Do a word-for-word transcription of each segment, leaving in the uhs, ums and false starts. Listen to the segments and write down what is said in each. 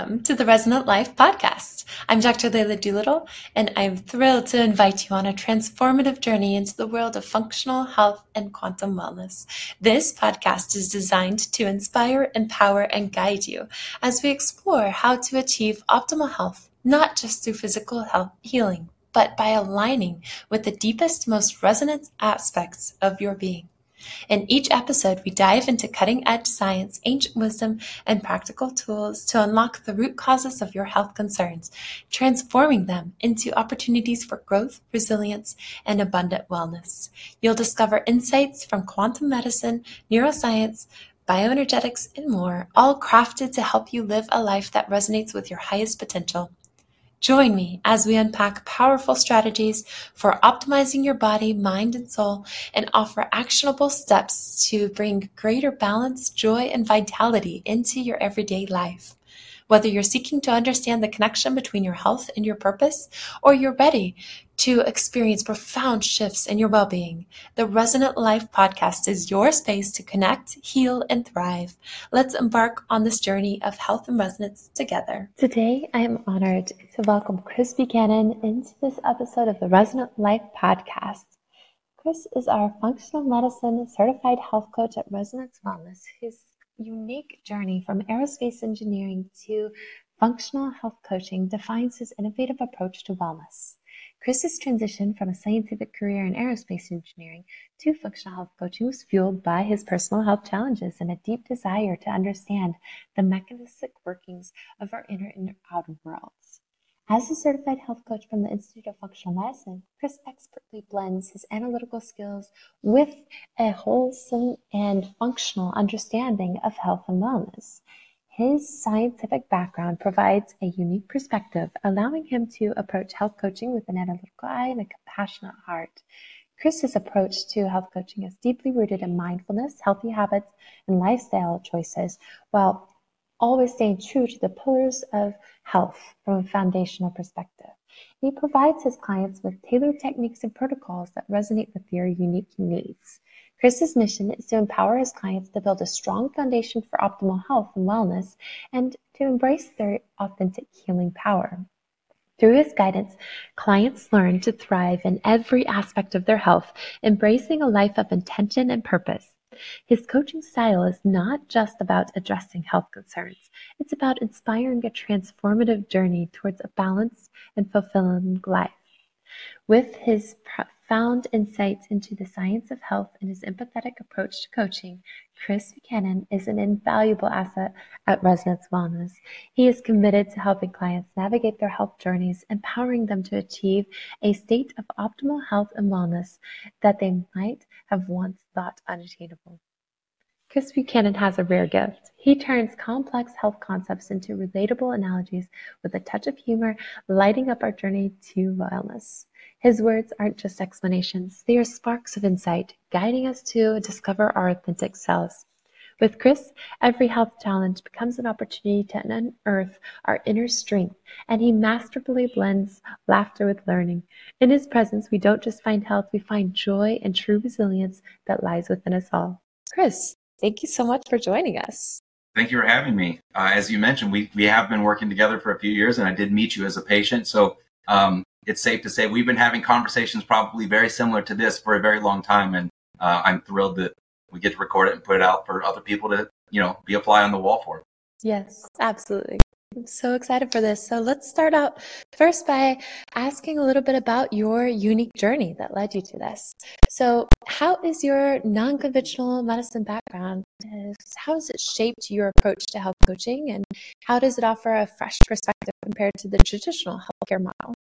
Welcome to the Resonant Life podcast. I'm Doctor Layla Doolittle, and I'm thrilled to invite you on a transformative journey into the world of functional health and quantum wellness. This podcast is designed to inspire, empower, and guide you as we explore how to achieve optimal health, not just through physical health healing, but by aligning with the deepest, most resonant aspects of your being. In each episode, we dive into cutting-edge science, ancient wisdom, and practical tools to unlock the root causes of your health concerns, transforming them into opportunities for growth, resilience, and abundant wellness. You'll discover insights from quantum medicine, neuroscience, bioenergetics, and more, all crafted to help you live a life that resonates with your highest potential. Join me as we unpack powerful strategies for optimizing your body, mind, and soul, and offer actionable steps to bring greater balance, joy, and vitality into your everyday life. Whether you're seeking to understand the connection between your health and your purpose, or you're ready to experience profound shifts in your well-being, the Resonant Life podcast is your space to connect, heal, and thrive. Let's embark on this journey of health and resonance together. Today, I am honored to welcome Chris Buchanan into this episode of the Resonant Life podcast. Chris is our functional medicine certified health coach at Resonance Wellness, whose unique journey from aerospace engineering to functional health coaching defines his innovative approach to wellness. Chris's transition from a scientific career in aerospace engineering to functional health coaching was fueled by his personal health challenges and a deep desire to understand the mechanistic workings of our inner and outer worlds. As a certified health coach from the Institute of Functional Medicine, Chris expertly blends his analytical skills with a wholesome and functional understanding of health and wellness. His scientific background provides a unique perspective, allowing him to approach health coaching with an analytical eye and a compassionate heart. Chris's approach to health coaching is deeply rooted in mindfulness, healthy habits, and lifestyle choices, while always staying true to the pillars of health from a foundational perspective. He provides his clients with tailored techniques and protocols that resonate with their unique needs. Chris's mission is to empower his clients to build a strong foundation for optimal health and wellness and to embrace their authentic healing power. Through his guidance, clients learn to thrive in every aspect of their health, embracing a life of intention and purpose. His coaching style is not just about addressing health concerns. It's about inspiring a transformative journey towards a balanced and fulfilling life. With his profound insights into the science of health and his empathetic approach to coaching, Chris Buchanan is an invaluable asset at Resonance Wellness. He is committed to helping clients navigate their health journeys, empowering them to achieve a state of optimal health and wellness that they might have once thought unattainable. Chris Buchanan has a rare gift. He turns complex health concepts into relatable analogies with a touch of humor, lighting up our journey to wellness. His words aren't just explanations, they are sparks of insight, guiding us to discover our authentic selves. With Chris, every health challenge becomes an opportunity to unearth our inner strength, and he masterfully blends laughter with learning. In his presence, we don't just find health, we find joy and true resilience that lies within us all. Chris, thank you so much for joining us. Thank you for having me. Uh, as you mentioned, we we have been working together for a few years, and I did meet you as a patient. So um, it's safe to say we've been having conversations probably very similar to this for a very long time. And uh, I'm thrilled that we get to record it and put it out for other people to, you know, be a fly on the wall for. Yes, absolutely. I'm so excited for this. So let's start out first by asking a little bit about your unique journey that led you to this. So how is your non-conventional medicine background, how has it shaped your approach to health coaching, and how does it offer a fresh perspective compared to the traditional healthcare model?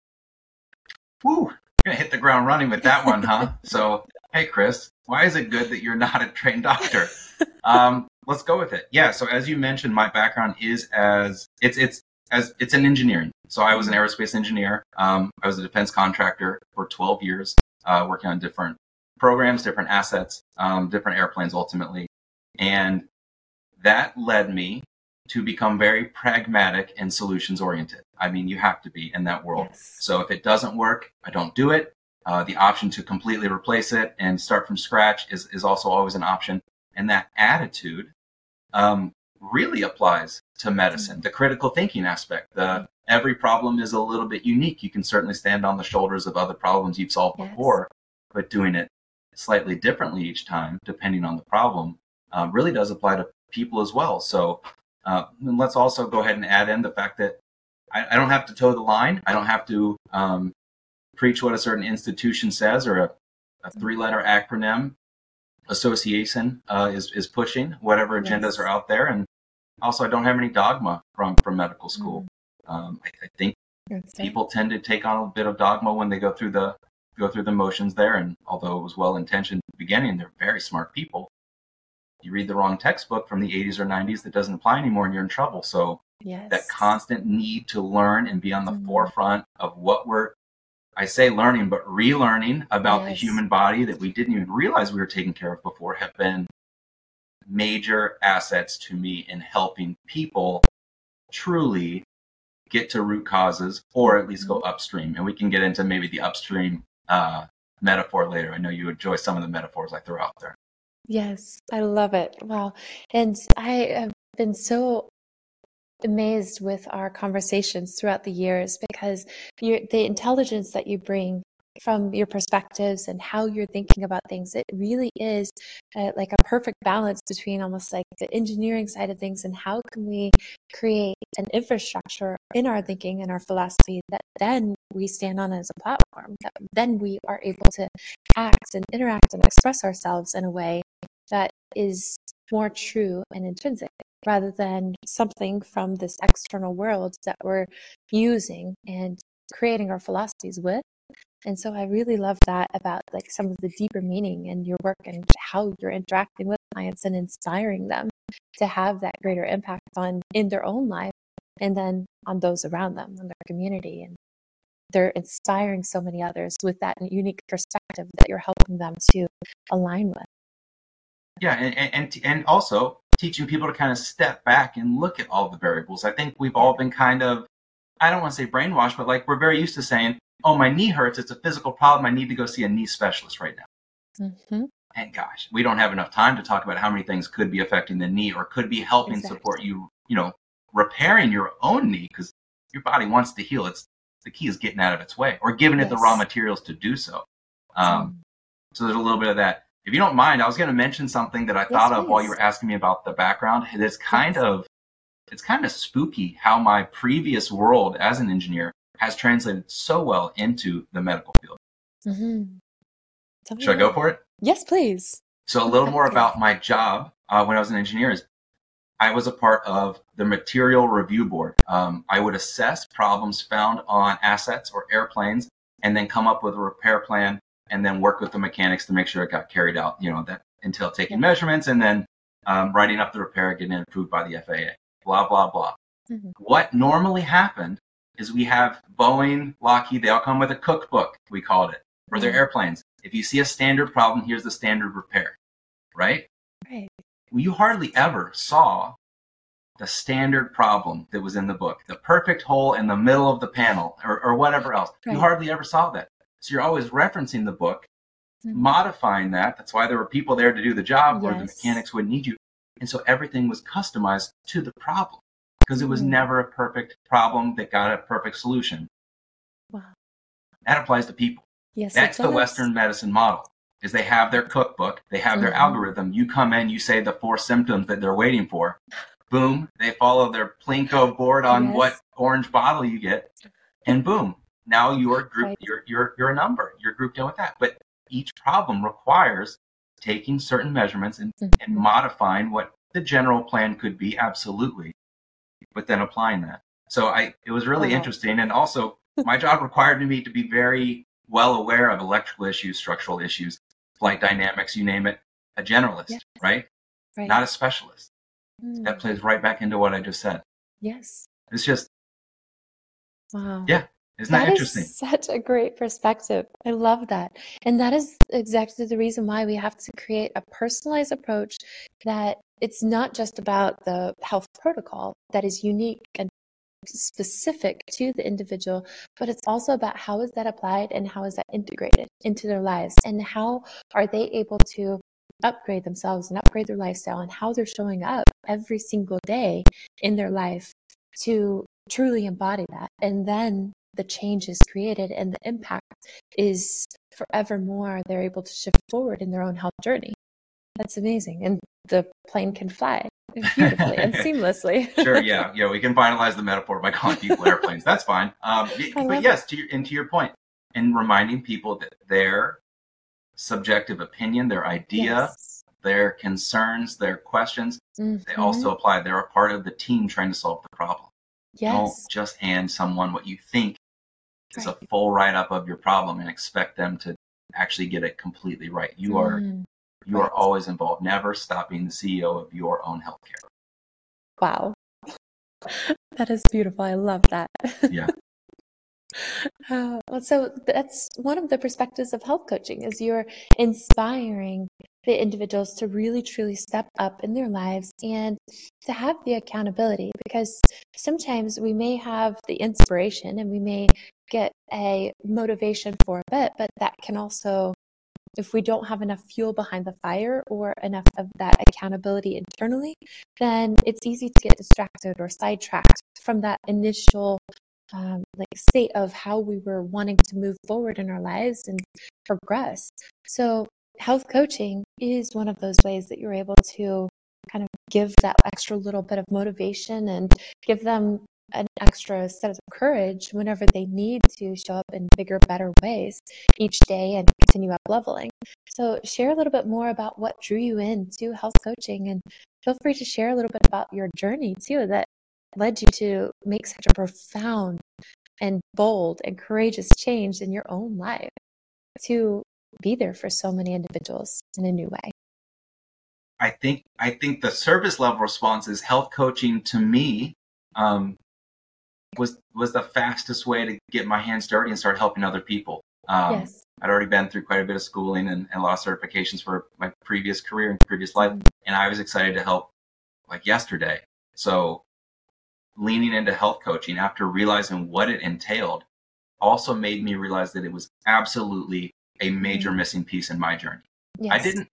Woo, you're gonna hit the ground running with that one, huh? So, hey, Chris, why is it good that you're not a trained doctor? Um, let's go with it. Yeah. So as you mentioned, my background is as it's it's as it's in engineering. So I was an aerospace engineer. Um, I was a defense contractor for twelve years, uh, working on different programs, different assets, um, different airplanes ultimately, and that led me to become very pragmatic and solutions oriented. I mean, you have to be in that world. Yes. So if it doesn't work, I don't do it. Uh, the option to completely replace it and start from scratch is is also always an option. And that attitude um, really applies to medicine. The critical thinking aspect, the every problem is a little bit unique. You can certainly stand on the shoulders of other problems you've solved Yes. before, but doing it slightly differently each time, depending on the problem, uh, really does apply to people as well. So uh, and let's also go ahead and add in the fact that I, I don't have to toe the line. I don't have to um, preach what a certain institution says or a, a three-letter acronym association uh, is is pushing, whatever agendas Yes. are out there. And also, I don't have any dogma from from medical school. Mm. Um, I, I think That's right. people tend to take on a bit of dogma when they go through the go through the motions there. And although it was well intentioned at the beginning, they're very smart people. You read the wrong textbook from the eighties or nineties that doesn't apply anymore, and you're in trouble. So Yes. that constant need to learn and be on the Mm. forefront of what we're, I say learning, but relearning about the Yes. human body that we didn't even realize we were taking care of before have been major assets to me in helping people truly get to root causes or at least go upstream. And we can get into maybe the upstream uh, metaphor later. I know you enjoy some of the metaphors I throw out there. Yes, I love it. Wow. And I have been so amazed with our conversations throughout the years because you're, the intelligence that you bring from your perspectives and how you're thinking about things, it really is uh, like a perfect balance between almost like the engineering side of things and how can we create an infrastructure in our thinking and our philosophy that then we stand on as a platform, that then we are able to act and interact and express ourselves in a way that is more true and intrinsic rather than something from this external world that we're using and creating our philosophies with. And so I really love that about like some of the deeper meaning in your work and how you're interacting with clients and inspiring them to have that greater impact on in their own life and then on those around them, on their community. And they're inspiring so many others with that unique perspective that you're helping them to align with. Yeah, and, and and also teaching people to kind of step back and look at all the variables. I think we've all been kind of, I don't want to say brainwashed, but like we're very used to saying, oh, my knee hurts, it's a physical problem, I need to go see a knee specialist right now. Mm-hmm. And gosh, we don't have enough time to talk about how many things could be affecting the knee or could be helping Exactly. support you, you know, repairing your own knee because your body wants to heal. It's the key is getting out of its way or giving it Yes. the raw materials to do so. Um, Mm. So there's a little bit of that. If you don't mind, I was going to mention something that I Yes, thought of while you please. were asking me about the background. It's kind Yes. of, it's kind of spooky how my previous world as an engineer has translated so well into the medical field. Mm-hmm. Tell me Should I go more. for it? Yes, please. So a I'm little more happy. about my job uh, when I was an engineer is I was a part of the material review board. Um, I would assess problems found on assets or airplanes and then come up with a repair plan and then work with the mechanics to make sure it got carried out, you know, that until taking Yeah. measurements and then um, writing up the repair, getting it approved by the F A A, blah, blah, blah. Mm-hmm. What normally happened is we have Boeing, Lockheed, they all come with a cookbook, we called it, for their Mhm. airplanes. If you see a standard problem, here's the standard repair, right? Right. Well, you hardly ever saw the standard problem that was in the book, the perfect hole in the middle of the panel or, or whatever else. Right. You hardly ever saw that. So you're always referencing the book, Mhm. modifying that. That's why there were people there to do the job or the Yes. mechanics wouldn't need you. And so everything was customized to the problem because it was Mm. never a perfect problem that got a perfect solution. Wow. That applies to people. Yes, That's it the does. Western medicine model. Is they have their cookbook, they have their Mhm. algorithm. You come in, you say the four symptoms that they're waiting for. Boom, they follow their Plinko board on Yes. what orange bottle you get, and boom, now you're group, Right. you're you're you're a number. You're grouped in with that. But each problem requires taking certain measurements and, Mhm. and modifying what the general plan could be, absolutely, but then applying that. So I, it was really Wow. interesting, and also my job required me to be very well aware of electrical issues, structural issues, flight dynamics, you name it. A generalist, Yes. right? Right. Not a specialist. Mm. That plays right back into what I just said. Yes. It's just, Wow. yeah, isn't that, That interesting? is such a great perspective. I love that. And that is exactly the reason why we have to create a personalized approach that it's not just about the health protocol that is unique and specific to the individual, but it's also about how is that applied and how is that integrated into their lives and how are they able to upgrade themselves and upgrade their lifestyle and how they're showing up every single day in their life to truly embody that. And then the change is created and the impact is forevermore. They're able to shift forward in their own health journey. That's amazing. And the plane can fly beautifully and seamlessly. Sure. Yeah. Yeah. We can finalize the metaphor by calling people airplanes. That's fine. Um, but yes, to your, and to your point, and reminding people that their subjective opinion, their idea, yes. their concerns, their questions, mm-hmm. they also apply. They're a part of the team trying to solve the problem. Yes. Don't just hand someone what you think is right. a full write-up of your problem and expect them to actually get it completely right. You mm. are you right. are always involved. Never stop being the C E O of your own healthcare. Wow. That is beautiful. I love that. Yeah. Uh, well, so that's one of the perspectives of health coaching is you're inspiring the individuals to really truly step up in their lives and to have the accountability, because sometimes we may have the inspiration and we may get a motivation for a bit, but that can also, if we don't have enough fuel behind the fire or enough of that accountability internally, then it's easy to get distracted or sidetracked from that initial Um, like state of how we were wanting to move forward in our lives and progress. So health coaching is one of those ways that you're able to kind of give that extra little bit of motivation and give them an extra set of courage whenever they need to show up in bigger, better ways each day and continue up leveling. So share a little bit more about what drew you into health coaching, and feel free to share a little bit about your journey too that led you to make such a profound and bold and courageous change in your own life to be there for so many individuals in a new way. I think I think the service level response is health coaching to me um, was was the fastest way to get my hands dirty and start helping other people. Um, yes. I'd already been through quite a bit of schooling and, and a lot of certifications for my previous career and previous life, mm-hmm. and I was excited to help like yesterday. So leaning into health coaching after realizing what it entailed also made me realize that it was absolutely a major mm-hmm. missing piece in my journey. Yes. I didn't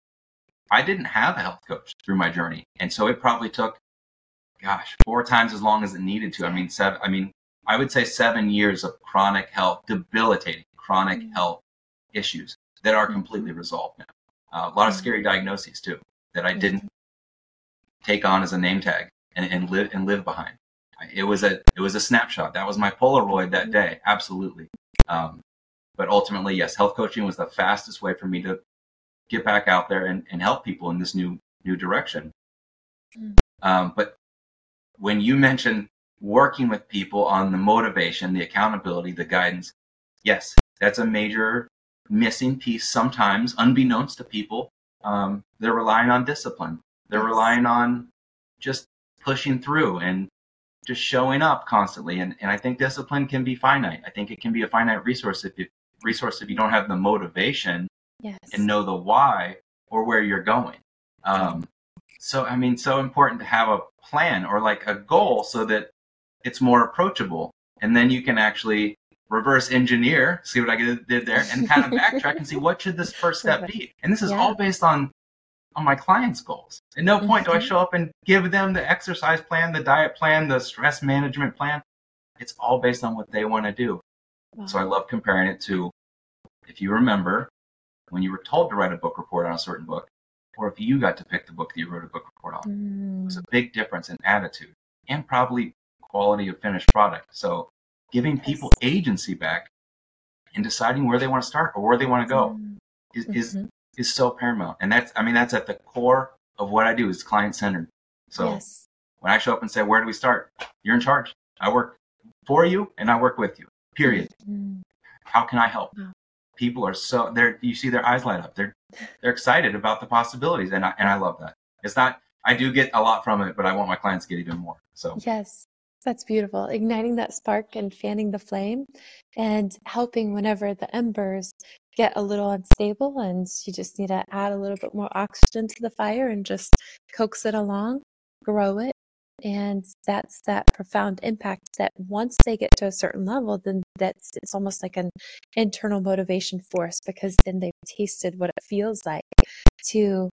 I didn't have a health coach through my journey. And so it probably took, gosh, four times as long as it needed to. I mean, seven, I mean, I would say seven years of chronic health, debilitating chronic mm-hmm. health issues that are completely resolved now. Uh, a lot of scary diagnoses too, that I didn't mm-hmm. take on as a name tag and, and live and live behind. It was a it was a snapshot. That was my Polaroid that day. Absolutely. Um, but ultimately, yes, health coaching was the fastest way for me to get back out there and, and help people in this new new direction. Mm. Um, but when you mentioned working with people on the motivation, the accountability, the guidance, yes, that's a major missing piece sometimes, unbeknownst to people. Um, they're relying on discipline. They're yes. relying on just pushing through and just showing up constantly. And, and I think discipline can be finite. I think it can be a finite resource if you, resource if you don't have the motivation yes. and know the why or where you're going. Um, so, I mean, so important to have a plan or like a goal so that it's more approachable. And then you can actually reverse engineer, see what I did there, and kind of backtrack and see what should this first step be. And this is yeah. all based on on my clients' goals. At no point mm-hmm. do I show up and give them the exercise plan, the diet plan, the stress management plan. It's all based on what they want to do. Wow. So I love comparing it to, if you remember, when you were told to write a book report on a certain book, or if you got to pick the book that you wrote a book report on. Mm. It was a big difference in attitude and probably quality of finished product. So giving people yes. agency back and deciding where they want to start or where they want to go mm. is, mm-hmm. is is so paramount. And that's, I mean, that's at the core of what I do is client-centered. So yes. when I show up and say, where do we start? You're in charge. I work for you and I work with you, period. Mm-hmm. How can I help? Wow. People are so, they're, you see their eyes light up. They're, they're excited about the possibilities. And I, and I love that. It's not, I do get a lot from it, but I want my clients to get even more. So yes, that's beautiful. Igniting that spark and fanning the flame and helping whenever the embers get a little unstable and you just need to add a little bit more oxygen to the fire and just coax it along, grow it. And that's that profound impact that once they get to a certain level, then that's, it's almost like an internal motivation force, because then they've tasted what it feels like to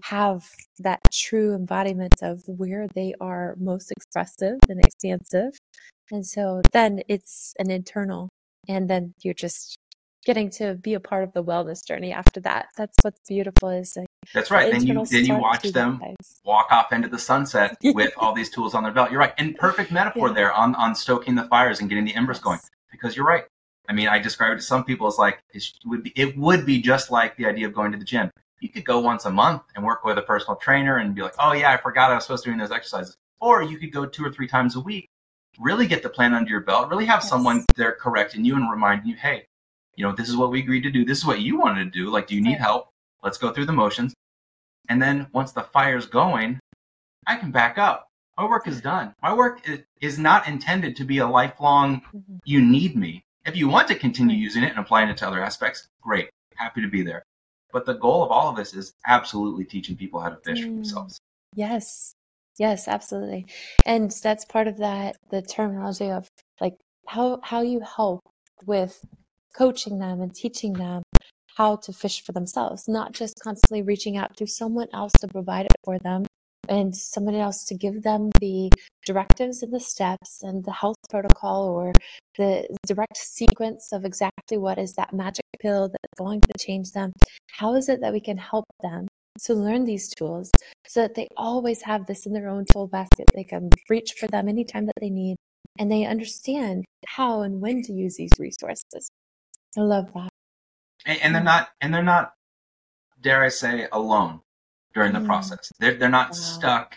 have that true embodiment of where they are most expressive and expansive. And so then it's an internal, and then you're just getting to be a part of the wellness journey after that. That's what's beautiful is like That's the right. Then you internal then you start watch to them realize. walk off into the sunset with all these tools on their belt. You're right. And perfect metaphor Yeah. there on, on stoking the fires and getting the embers Yes. going. Because you're right. I mean, I describe it to some people as like it would be it would be just like the idea of going to the gym. You could go once a month and work with a personal trainer and be like, oh yeah, I forgot I was supposed to be doing those exercises. Or you could go two or three times a week, really get the plan under your belt, really have Yes. someone there correcting you and reminding you, hey, you know, this is what we agreed to do. This is what you wanted to do. Like, do you need Right. help? Let's go through the motions. And then once the fire's going, I can back up. My work is done. My work is, is not intended to be a lifelong, Mhm. you need me. If you want to continue Right. using it and applying it to other aspects, great. Happy to be there. But the goal of all of this is absolutely teaching people how to fish for Mm. themselves. Yes. Yes, absolutely. And that's part of that, the terminology of like how how you help with coaching them and teaching them how to fish for themselves, not just constantly reaching out to someone else to provide it for them and someone else to give them the directives and the steps and the health protocol or the direct sequence of exactly what is that magic pill that's going to change them. How is it that we can help them to learn these tools so that they always have this in their own tool basket? They can reach for them anytime that they need, and they understand how and when to use these resources. I love that. And, and they're Mm. not, and they're not, dare I say, alone during the Mm. process. They're they're not Wow. stuck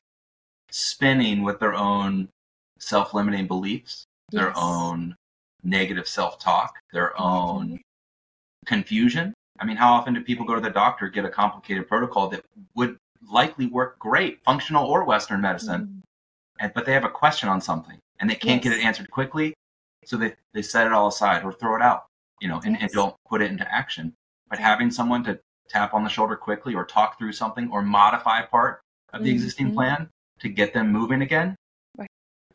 spinning with their own self-limiting beliefs, their Yes. own negative self-talk, their Mhm. own confusion. I mean, how often do people go to the doctor, get a complicated protocol that would likely work great, functional or Western medicine, Mm. and but they have a question on something and they can't get it Yes. answered quickly, so they, they set it all aside or throw it out, you know, and, and Yes. don't put it into action. But Yeah. having someone to tap on the shoulder quickly or talk through something or modify part of the existing Mhm. plan to get them moving again. Right.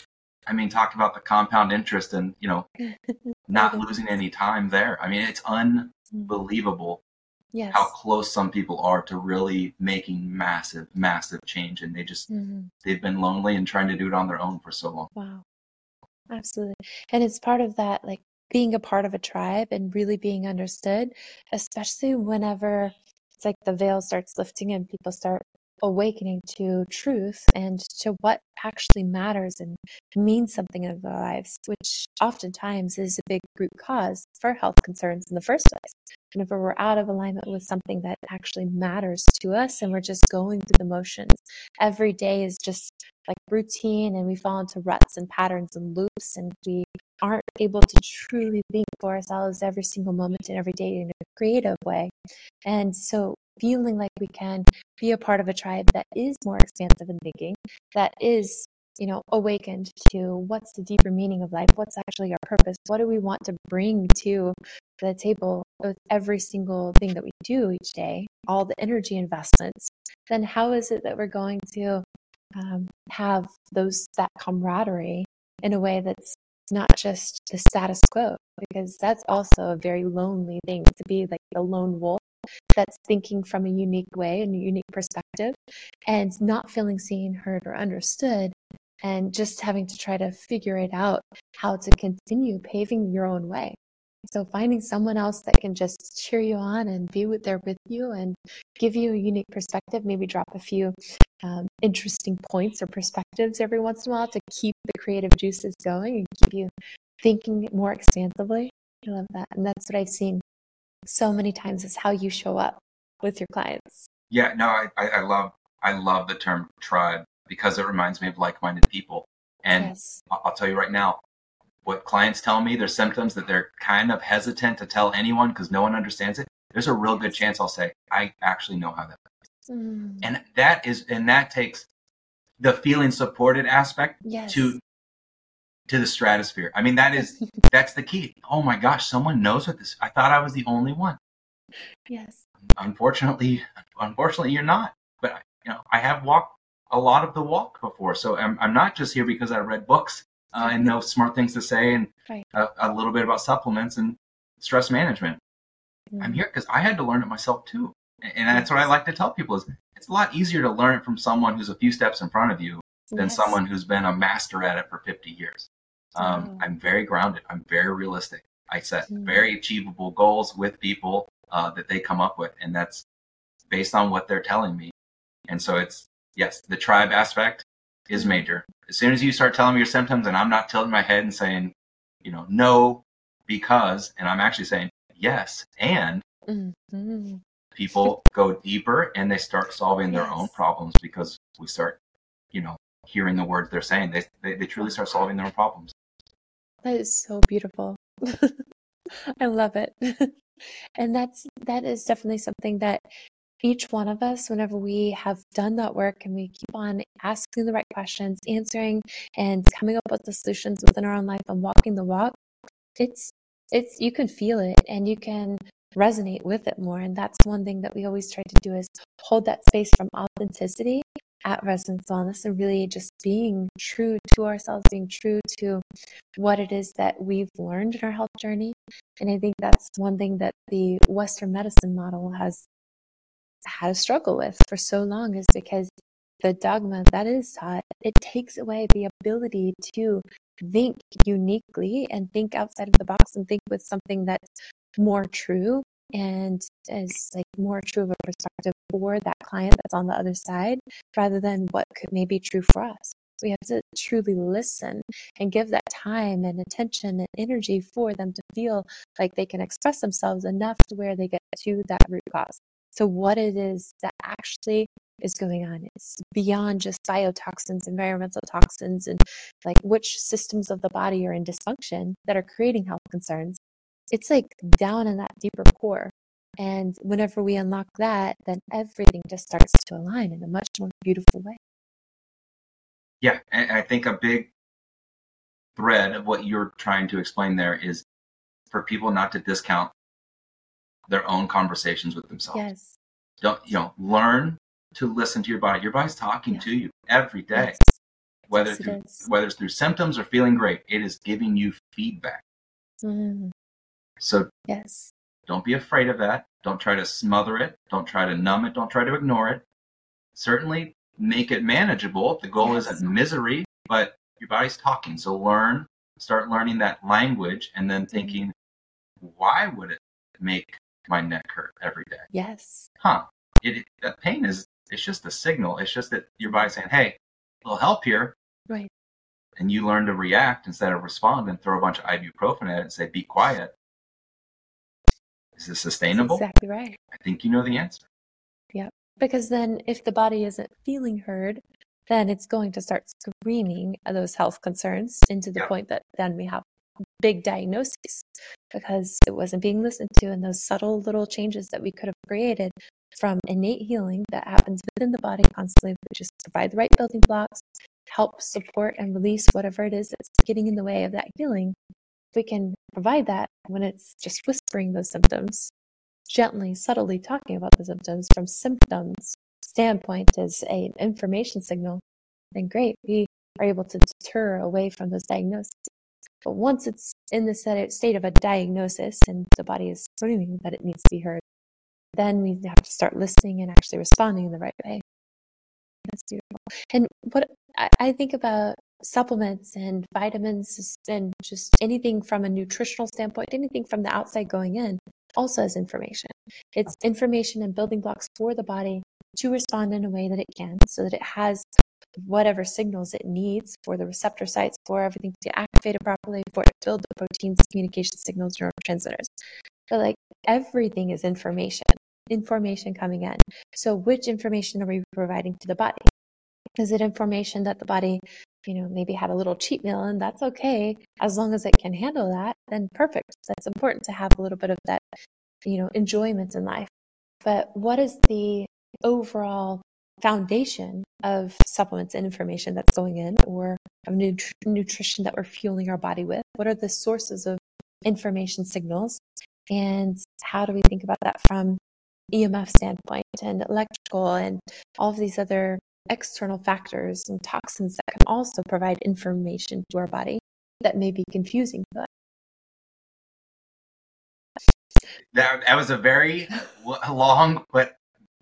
I mean, talk about the compound interest and, you know, not Totally. losing any time there. I mean, it's Mm. unbelievable Yes. how close some people are to really making massive, massive change. And they just, Mhm. they've been lonely and trying to do it on their own for so long. Wow. Absolutely. And it's part of that, like being a part of a tribe and really being understood, especially whenever it's like the veil starts lifting and people start awakening to truth and to what actually matters and means something in their lives, which oftentimes is a big root cause for health concerns in the first place. Whenever we're out of alignment with something that actually matters to us and we're just going through the motions, every day is just like routine and we fall into ruts and patterns and loops and we aren't able to truly think for ourselves every single moment and every day in a creative way. And so feeling like we can be a part of a tribe that is more expansive in thinking, that is, you know, awakened to what's the deeper meaning of life, what's actually our purpose, what do we want to bring to the table with every single thing that we do each day, all the energy investments, then how is it that we're going to um, have those that camaraderie in a way that's not just the status quo, because that's also a very lonely thing to be like the lone wolf that's thinking from a unique way and a unique perspective and not feeling seen, heard, or understood, and just having to try to figure it out how to continue paving your own way. So finding someone else that can just cheer you on and be with, there with you and give you a unique perspective, maybe drop a few um, interesting points or perspectives every once in a while to keep the creative juices going and keep you thinking more expansively. I love that. And that's what I've seen so many times is how you show up with your clients. Yeah, no, I, I, I love I love the term tribe because it reminds me of like-minded people. And Yes. I'll, I'll tell you right now, what clients tell me, their symptoms that they're kind of hesitant to tell anyone because no one understands it. There's a real good chance I'll say, I actually know how that is. Mm. And that is, and that takes the feeling supported aspect Yes. to to the stratosphere. I mean, that is that's the key. Oh my gosh, someone knows what this. I thought I was the only one. Yes. Unfortunately, unfortunately, you're not. But you know, I have walked a lot of the walk before, so I'm I'm not just here because I read books uh, and know smart things to say and Right. a, a little bit about supplements and stress management. Mm. I'm here because I had to learn it myself too. And that's what I like to tell people is it's a lot easier to learn it from someone who's a few steps in front of you than Yes. someone who's been a master at it for fifty years. Um, Wow. I'm very grounded. I'm very realistic. I set Mm. very achievable goals with people uh, that they come up with, and that's based on what they're telling me. And so it's, yes, the tribe aspect is major. As soon as you start telling me your symptoms and I'm not tilting my head and saying, you know, no, because, and I'm actually saying yes, and Mm-hmm. people go deeper and they start solving their Yes. own problems because we start, you know, hearing the words they're saying. They, they, they truly start solving their own problems. That is so beautiful. I love it. And that's that is definitely something that each one of us, whenever we have done that work and we keep on asking the right questions, answering and coming up with the solutions within our own life and walking the walk, it's it's you can feel it and you can resonate with it more. And that's one thing that we always try to do is hold that space from authenticity at Resonance Wellness and really just being true to ourselves, being true to what it is that we've learned in our health journey. And I think that's one thing that the Western medicine model has had a struggle with for so long is because the dogma that is taught, it takes away the ability to think uniquely and think outside of the box and think with something that's more true and is like more true of a perspective for that client that's on the other side rather than what could may be true for us. We have to truly listen and give that time and attention and energy for them to feel like they can express themselves enough to where they get to that root cause. So what it is that actually is going on is beyond just biotoxins, environmental toxins, and like which systems of the body are in dysfunction that are creating health concerns. It's like down in that deeper core. And whenever we unlock that, then everything just starts to align in a much more beautiful way. Yeah, and I think a big thread of what you're trying to explain there is for people not to discount their own conversations with themselves. Yes. Don't, you know, learn to listen to your body. Your body's talking Yes. to you every day. Yes. Whether Yes, it through is. whether it's through symptoms or feeling great, it is giving you feedback. Mm, So yes. don't be afraid of that. Don't try to smother it. Don't try to numb it. Don't try to ignore it. Certainly make it manageable. The goal Yes. isn't misery, but your body's talking. So learn, start learning that language and then thinking, why would it make my neck hurt every day? Yes. Huh. It, it, that pain is, it's just a signal. It's just that your body's saying, hey, a little help here. Right. And you learn to react instead of respond and throw a bunch of ibuprofen at it and say, be quiet. Is this sustainable? That's exactly right. I think you know the answer. Yep. Because then if the body isn't feeling heard, then it's going to start screaming those health concerns into the Yep. point that then we have big diagnoses because it wasn't being listened to, and those subtle little changes that we could have created from innate healing that happens within the body constantly, we just provide the right building blocks, help support and release whatever it is that's getting in the way of that healing. We can provide that when it's just whispering those symptoms, gently, subtly talking about the symptoms from symptoms standpoint as an information signal, then great, we are able to deter away from those diagnoses. But once it's in the state of a diagnosis and the body is screaming that it needs to be heard, then we have to start listening and actually responding in the right way. That's beautiful. And what I, I think about supplements and vitamins and just anything from a nutritional standpoint, anything from the outside going in, also as information. It's information and building blocks for the body to respond in a way that it can, so that it has whatever signals it needs for the receptor sites, for everything to activate it properly, for it to build the proteins, communication signals, neurotransmitters. But like everything is information, information coming in. So which information are we providing to the body? Is it information that the body, you know, maybe had a little cheat meal and that's okay, as long as it can handle that, then perfect. That's important to have a little bit of that, you know, enjoyment in life. But what is the overall foundation of supplements and information that's going in, or of nut- nutrition that we're fueling our body with? What are the sources of information signals? And how do we think about that from E M F standpoint and electrical and all of these other external factors and toxins that can also provide information to our body that may be confusing to us? That, that was a very long but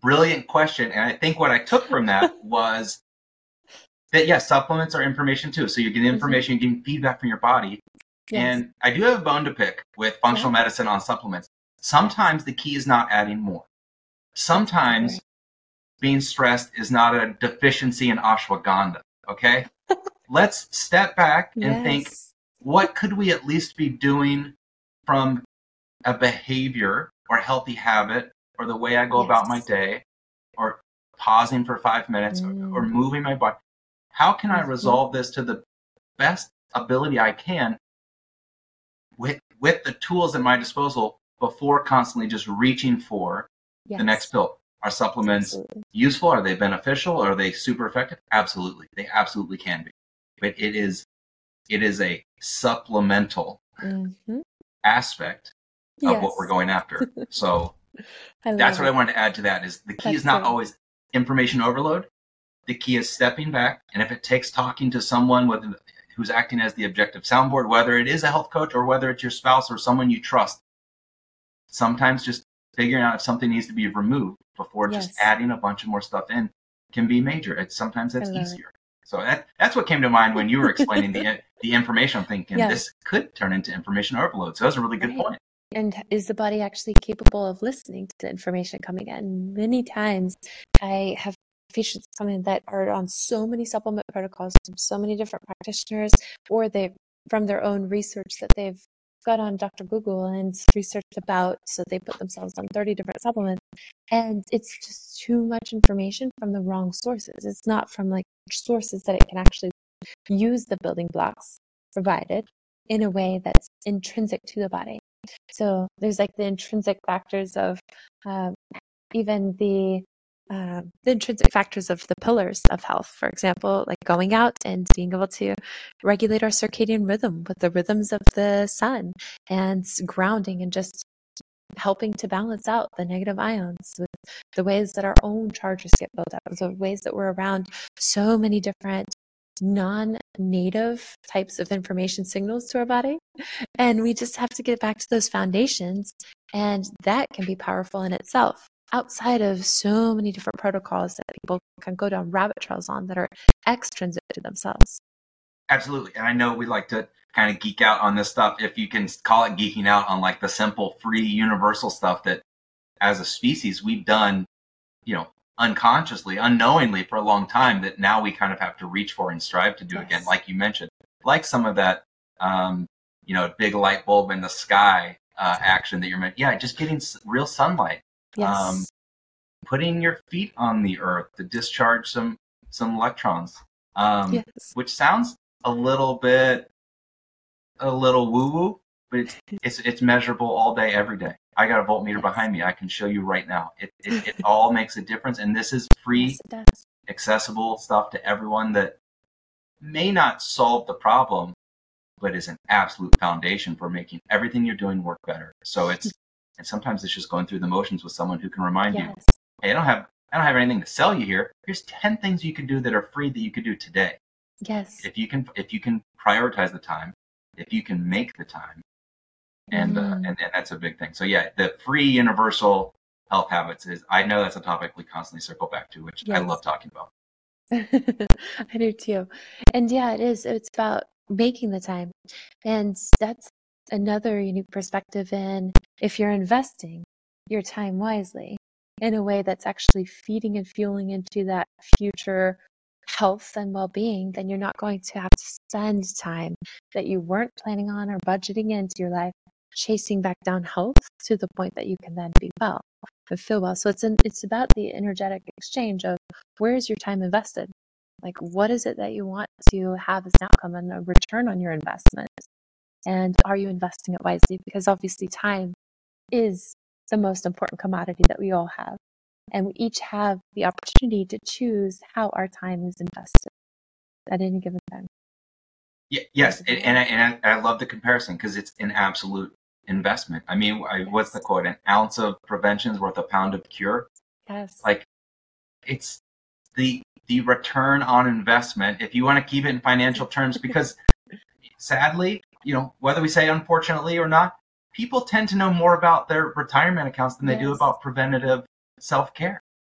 brilliant question. And I think what I took from that was that, yes, supplements are information too. So you're getting information, mm-hmm. you're getting feedback from your body. Yes. And I do have a bone to pick with functional yeah. medicine on supplements. Sometimes the key is not adding more. Sometimes right. being stressed is not a deficiency in ashwagandha, okay? Let's step back and yes. think, what could we at least be doing from a behavior or healthy habit or the way I go yes. about my day or pausing for five minutes mm. or, or moving my body? How can I resolve this to the best ability I can with with the tools at my disposal before constantly just reaching for yes. the next pill? Are supplements absolutely. useful? Are they beneficial? Are they super effective? Absolutely. They absolutely can be. But it is it is a supplemental mm-hmm. aspect of yes. what we're going after. So that's what it. I wanted to add to that is the key that's is not true. always information overload. The key is stepping back. And if it takes talking to someone with who's acting as the objective soundboard, whether it is a health coach or whether it's your spouse or someone you trust, sometimes just figuring out if something needs to be removed before yes. just adding a bunch of more stuff in can be major. It's sometimes that's easier. It. So that that's what came to mind when you were explaining the the information. I'm thinking yes. this could turn into information overload. So that's a really good right. point. And is the body actually capable of listening to the information coming in? Many times I have patients coming that are on so many supplement protocols from so many different practitioners, or they from their own research that they've got on Doctor Google and researched about, so they put themselves on thirty different supplements, and it's just too much information from the wrong sources. It's not from like sources that it can actually use the building blocks provided in a way that's intrinsic to the body. So there's like the intrinsic factors of um, even the Uh, the intrinsic factors of the pillars of health, for example, like going out and being able to regulate our circadian rhythm with the rhythms of the sun, and grounding and just helping to balance out the negative ions with the ways that our own charges get built up, the ways that we're around so many different non-native types of information signals to our body. And we just have to get back to those foundations, and that can be powerful in itself. Outside of so many different protocols that people can go down rabbit trails on that are extrinsic to themselves. Absolutely. And I know we like to kind of geek out on this stuff, if you can call it geeking out on like the simple, free, universal stuff that as a species we've done, you know, unconsciously, unknowingly for a long time, that now we kind of have to reach for and strive to do yes. again, like you mentioned, like some of that, um, you know, big light bulb in the sky uh, action that you're meant. Yeah, just getting real sunlight. Yes. Um, putting your feet on the earth to discharge some some electrons, um, yes. which sounds a little bit a little woo woo, but it's it's it's measurable all day, every day. I got a voltmeter yes. behind me. I can show you right now. It it, it all makes a difference, and this is free, yes, accessible stuff to everyone that may not solve the problem, but is an absolute foundation for making everything you're doing work better. So it's. And sometimes it's just going through the motions with someone who can remind yes. you, hey, I don't have I don't have anything to sell you here. Here's ten things you can do that are free that you could do today. Yes. If you can if you can prioritize the time, if you can make the time. And mm. uh, and, and that's a big thing. So yeah, the free universal health habits is, I know that's a topic we constantly circle back to, which yes. I love talking about. I do too. And yeah, it is. It's about making the time. And that's another unique perspective in, if you're investing your time wisely in a way that's actually feeding and fueling into that future health and well-being, then you're not going to have to spend time that you weren't planning on or budgeting into your life chasing back down health to the point that you can then be well and feel well. So it's an, it's about the energetic exchange of, where is your time invested? Like, what is it that you want to have as an outcome and a return on your investment? And are you investing it wisely? Because obviously time is the most important commodity that we all have. And we each have the opportunity to choose how our time is invested at any given time. Yeah, yes, and, and, I, and I, I love the comparison because it's an absolute investment. I mean, I, yes. what's the quote? An ounce of prevention is worth a pound of cure. Yes. Like, it's the the return on investment, if you want to keep it in financial terms, because sadly, you know, whether we say unfortunately or not, people tend to know more about their retirement accounts than they yes. do about preventative self-care.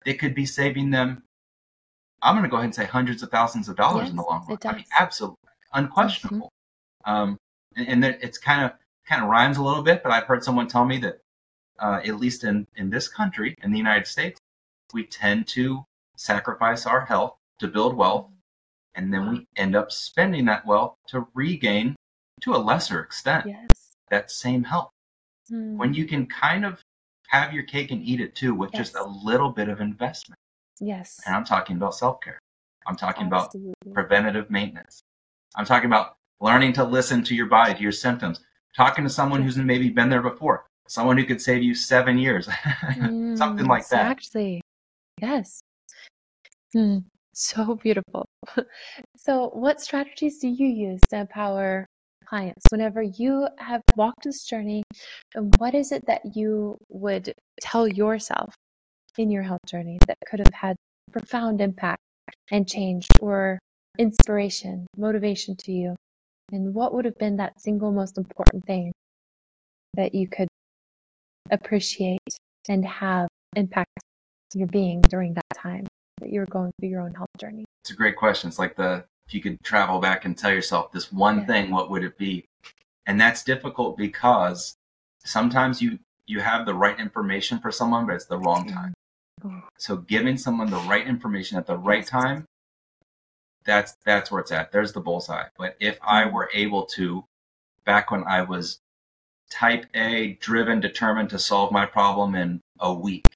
it could be saving them, I'm going to go ahead and say hundreds of thousands of dollars Yes, in the long run. it I mean, does. absolutely, unquestionable. Um, and, and that it's kind of kind of rhymes a little bit, but I've heard someone tell me that uh, at least in in this country, in the United States, we tend to sacrifice our health to build wealth, and then we end up spending that wealth to regain, to a lesser extent, Yes. that same health. Mm. When you can kind of have your cake and eat it too with Yes. just a little bit of investment. Yes. And I'm talking about self-care. I'm talking Absolutely. about preventative maintenance. I'm talking about learning to listen to your body, to your symptoms, talking to someone who's maybe been there before, someone who could save you seven years, Mm, something like that. Exactly. Yes. Mm, so beautiful. So, what strategies do you use to empower clients whenever you have walked this journey? And what is it that you would tell yourself in your health journey that could have had profound impact and change or inspiration, motivation to you? And what would have been that single most important thing that you could appreciate and have impact your being during that time that you were going through your own health journey? It's a great question. It's like the, if you could travel back and tell yourself this one Yeah. thing, what would it be? And that's difficult because sometimes you, you have the right information for someone, but it's the wrong time. Oh, So giving someone the right information at the right yes. time, that's that's where it's at. There's the bullseye. But if I Mm. were able to, back when I was type A, driven, determined to solve my problem in a week,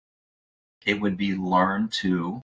it would be learn to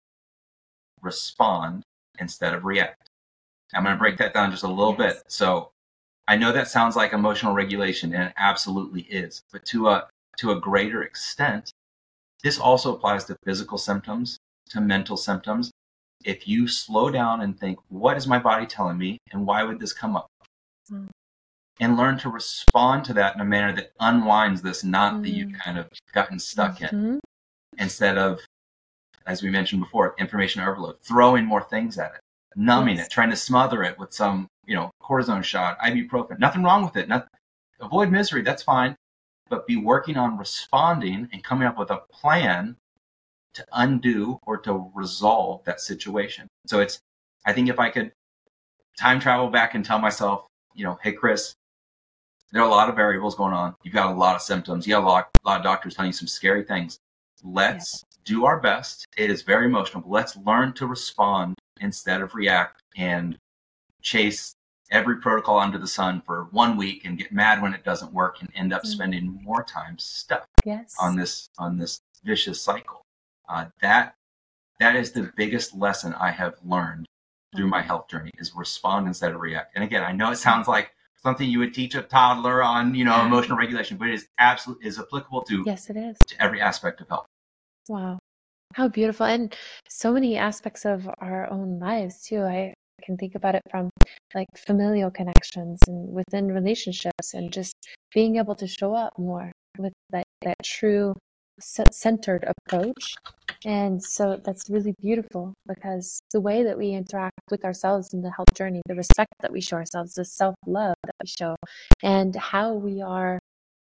respond instead of react. I'm going to break that down just a little Yes. bit. So I know that sounds like emotional regulation, and it absolutely is. But to a to a greater extent, this also applies to physical symptoms, to mental symptoms. If you slow down and think, what is my body telling me, and why would this come up? Mm. And learn to respond to that in a manner that unwinds this knot Mm. that you've kind of gotten stuck in, Mhm. instead of, as we mentioned before, information overload, throwing more things at it, numbing Yes. it, trying to smother it with some, you know, cortisone shot, ibuprofen. Nothing wrong with it. Not, avoid misery. That's fine. But be working on responding and coming up with a plan to undo or to resolve that situation. So it's, I think if I could time travel back and tell myself, you know, hey, Chris, there are a lot of variables going on. You've got a lot of symptoms. You have a lot, a lot of doctors telling you some scary things. Let's yeah. do our best. It is very emotional, but let's learn to respond instead of react and chase every protocol under the sun for one week and get mad when it doesn't work and end up mm-hmm. spending more time stuck yes. on this on this vicious cycle. Uh, that that is the biggest lesson I have learned through my health journey, is respond instead of react. And again, I know it sounds like something you would teach a toddler on, you know, emotional regulation, but it is absolutely is applicable to yes, it is to every aspect of health. Wow, how beautiful, and so many aspects of our own lives too. I can think about it from like familial connections and within relationships, and just being able to show up more with that that true centered approach. And so that's really beautiful, because the way that we interact with ourselves in the health journey, the respect that we show ourselves, the self-love that we show, and how we are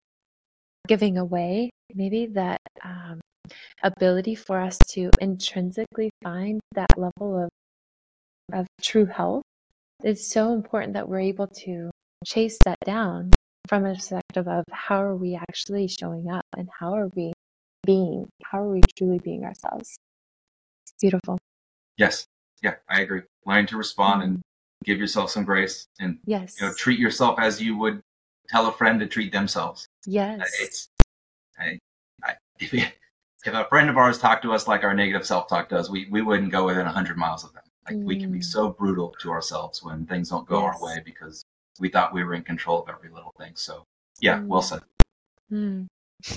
giving away maybe that um, ability for us to intrinsically find that level of of true health. It's so important that we're able to chase that down from a perspective of how are we actually showing up, and how are we being, how are we truly being ourselves. It's beautiful. Yes. Yeah, I agree. Learning to respond mm-hmm. and give yourself some grace, and yes. you know, treat yourself as you would tell a friend to treat themselves. Yes. Uh, it's I, I, if, we, if a friend of ours talked to us like our negative self-talk does, we, we wouldn't go within one hundred miles of them. Like mm. we can be so brutal to ourselves when things don't go yes. our way, because we thought we were in control of every little thing. So yeah, mm. well said. Mm.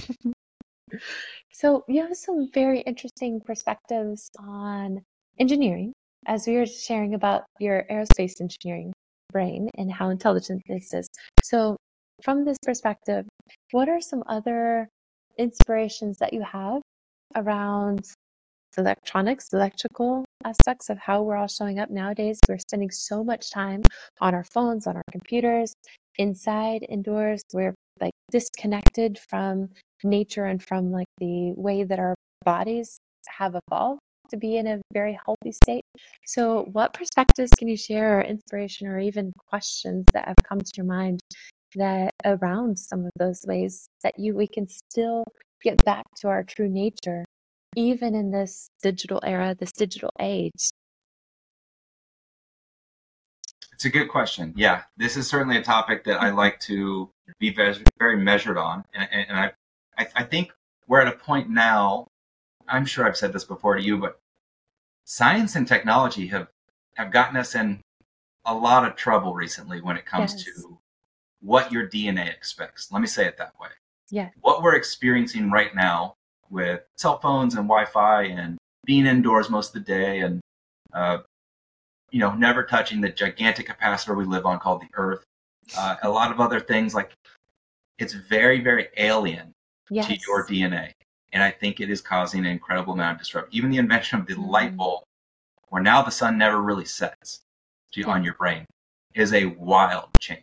So you have some very interesting perspectives on engineering, as we were sharing about your aerospace engineering brain and how intelligent this is. So from this perspective, what are some other inspirations that you have around electronics, electrical aspects of how we're all showing up nowadays? We're spending so much time on our phones, on our computers, inside, indoors. We're like disconnected from nature and from like the way that our bodies have evolved to be in a very healthy state. So what perspectives can you share, or inspiration, or even questions that have come to your mind that around some of those ways that you we can still get back to our true nature, even in this digital era, this digital age? It's a good question. Yeah, this is certainly a topic that I like to be very, very measured on, and, and I, I, I think we're at a point now. I'm sure I've said this before to you, but science and technology have have gotten us in a lot of trouble recently when it comes Yes. to what your D N A expects. Let me say it that way. Yeah. What we're experiencing right now with cell phones and Wi-Fi and being indoors most of the day, and uh, you know, never touching the gigantic capacitor we live on called the Earth. Uh, a lot of other things, like, it's very, very alien Yes. to your D N A. And I think it is causing an incredible amount of disruption. Even the invention of the Mm. light bulb, where now the sun never really sets to, Yeah. on your brain, is a wild change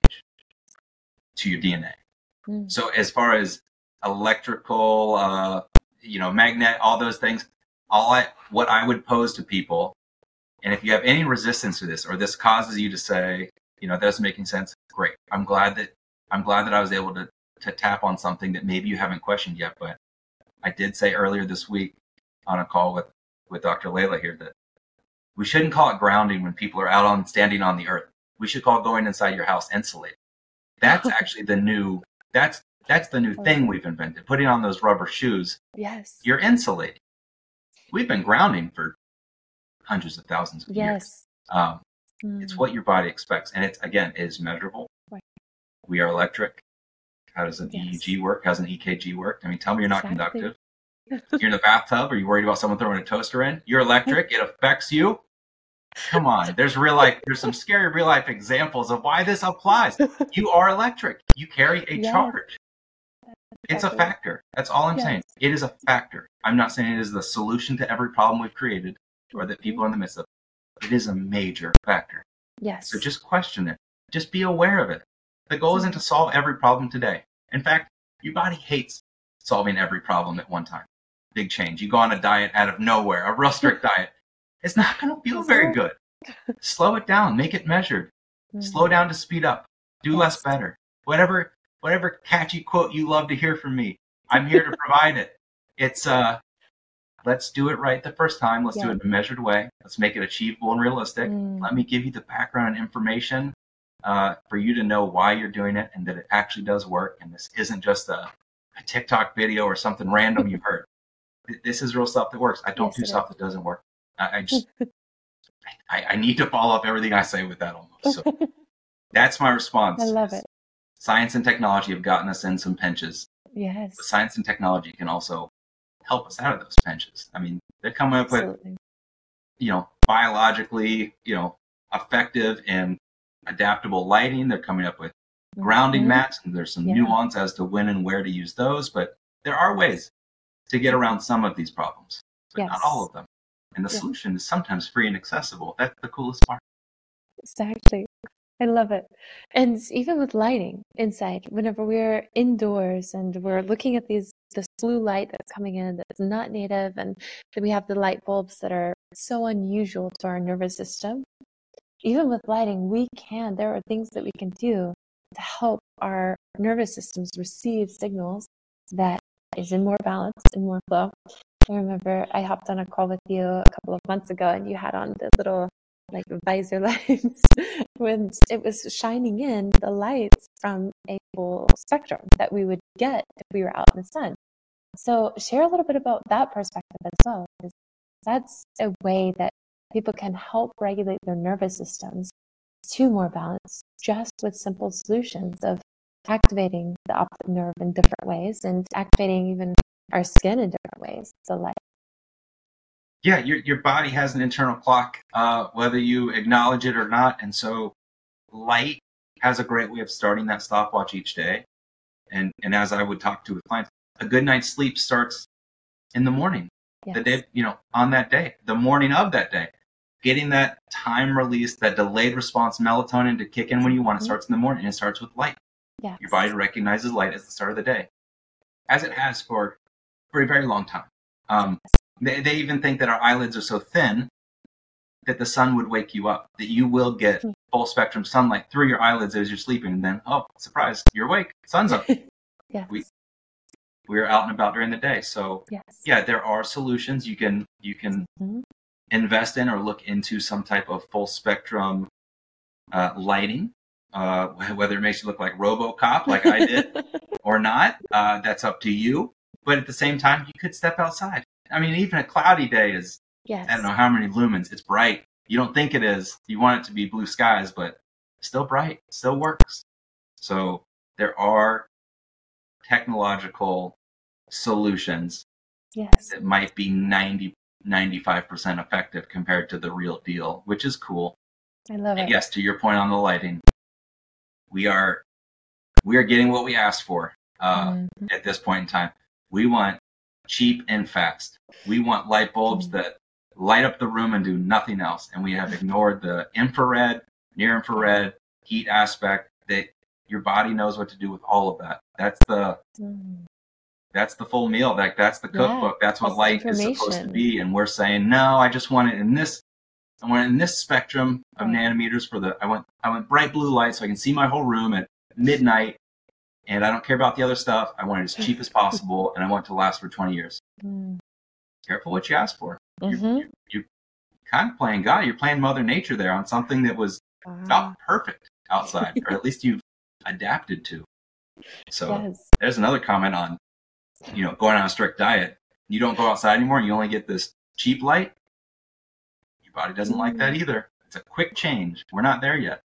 to your D N A. Mm. So as far as electrical, uh, you know, magnet, all those things, all I, what I would pose to people, and if you have any resistance to this, or this causes you to say, you know, that doesn't make any sense, great. I'm glad that I'm glad that I was able to to tap on something that maybe you haven't questioned yet. But I did say earlier this week on a call with with Doctor Layla here that we shouldn't call it grounding when people are out on standing on the earth. We should call going inside your house insulated. That's actually the new that's that's the new thing we've invented. Putting on those rubber shoes, Yes. you're insulated. We've been grounding for hundreds of thousands of years. Yes. Um, Mm. It's what your body expects, and it's, again, it is measurable. Right. We are electric. How does an Yes. E E G work? How does an E K G work? I mean, tell me you're not Exactly. conductive. You're in the bathtub. Are you worried about someone throwing a toaster in? You're electric. It affects you. Come on. There's real life. There's some scary real life examples of why this applies. You are electric. You carry a Yes. charge. It's a Exactly. factor. That's all I'm Yes. saying. It is a factor. I'm not saying it is the solution to every problem we've created or that people are in the midst of. It is a major factor. Yes. So just question it. Just be aware of it. The goal isn't to solve every problem today. In fact, your body hates solving every problem at one time. Big change. You go on a diet out of nowhere, a real strict diet. It's not going to feel very good. Slow it down. Make it measured. Mm. Slow down to speed up. Do Yes. less better. Whatever, whatever catchy quote you love to hear from me, I'm here to provide it. It's uh, let's do it right the first time. Let's do Yeah. it in a measured way. Let's make it achievable and realistic. Mm. Let me give you the background and information uh, for you to know why you're doing it and that it actually does work. And this isn't just a, a TikTok video or something random you heard. Th- This is real stuff that works. I don't Yes, do it stuff that doesn't work. I, I just, I, I need to follow up everything I say with that almost. So that's my response. I love it. Science and technology have gotten us in some pinches. Yes. But science and technology can also help us out of those pinches. I mean, they're coming up with, Absolutely. you know, biologically, you know, effective and adaptable lighting. They're coming up with grounding Mhm. mats, and there's some Yeah. nuance as to when and where to use those. But there are ways to get around some of these problems, but not Yes. all of them. And the Yeah. solution is sometimes free and accessible. That's the coolest part. Exactly. I love it. And even with lighting inside, whenever we're indoors and we're looking at these this blue light that's coming in that's not native, and then we have the light bulbs that are so unusual to our nervous system. Even with lighting, we can, there are things that we can do to help our nervous systems receive signals that is in more balance, in more flow. I remember I hopped on a call with you a couple of months ago, and you had on the little like visor lights when it was shining in the lights from a full spectrum that we would get if we were out in the sun. So share a little bit about that perspective as well, because that's a way that people can help regulate their nervous systems to more balance just with simple solutions of activating the optic nerve in different ways and activating even our skin in different ways. So light. Yeah, your your body has an internal clock, uh, whether you acknowledge it or not. And so light has a great way of starting that stopwatch each day. And and as I would talk to with clients, a good night's sleep starts in the morning, Yes. the day, you know, on that day, the morning of that day. Getting that time release, that delayed response melatonin to kick in when you want, it Mhm. starts in the morning, and it starts with light. Yes. Your body recognizes light as the start of the day, as it has for, for a very long time. Um, They, they even think that our eyelids are so thin that the sun would wake you up, that you will get full spectrum sunlight through your eyelids as you're sleeping. And then, oh, surprise, you're awake. Sun's up. Yes. We, we are out and about during the day. So yes. yeah, there are solutions you can, you can mm-hmm. invest in or look into some type of full spectrum uh, lighting, uh, whether it makes you look like RoboCop, like I did, or not. Uh, that's up to you. But at the same time, you could step outside. I mean, even a cloudy day is, yes. I don't know how many lumens. It's bright. You don't think it is. You want it to be blue skies, but still bright. Still works. So there are technological solutions yes. that might be ninety, ninety-five percent effective compared to the real deal, which is cool. I love and it. Yes, to your point on the lighting, we are we are getting what we asked for uh, mm-hmm. at this point in time. We want cheap and fast. We want light bulbs mm-hmm. that light up the room and do nothing else. And we have ignored the infrared, near infrared, heat aspect. That your body knows what to do with all of that. That's the mm. that's the full meal. Like that's the cookbook. Yeah, that's what that's light is supposed to be. And we're saying, no, I just want it in this. I want it in this spectrum of right. nanometers for the. I want I want bright blue light so I can see my whole room at midnight. And I don't care about the other stuff. I want it as cheap as possible, and I want it to last for twenty years. Mm. Careful what you ask for. Mm-hmm. You're, you're, you're kind of playing God. You're playing Mother Nature there on something that was wow. not perfect outside, or at least you've adapted to. So yes. There's another comment on, you know, going on a strict diet. You don't go outside anymore, and you only get this cheap light. Your body doesn't mm. like that either. It's a quick change. We're not there yet.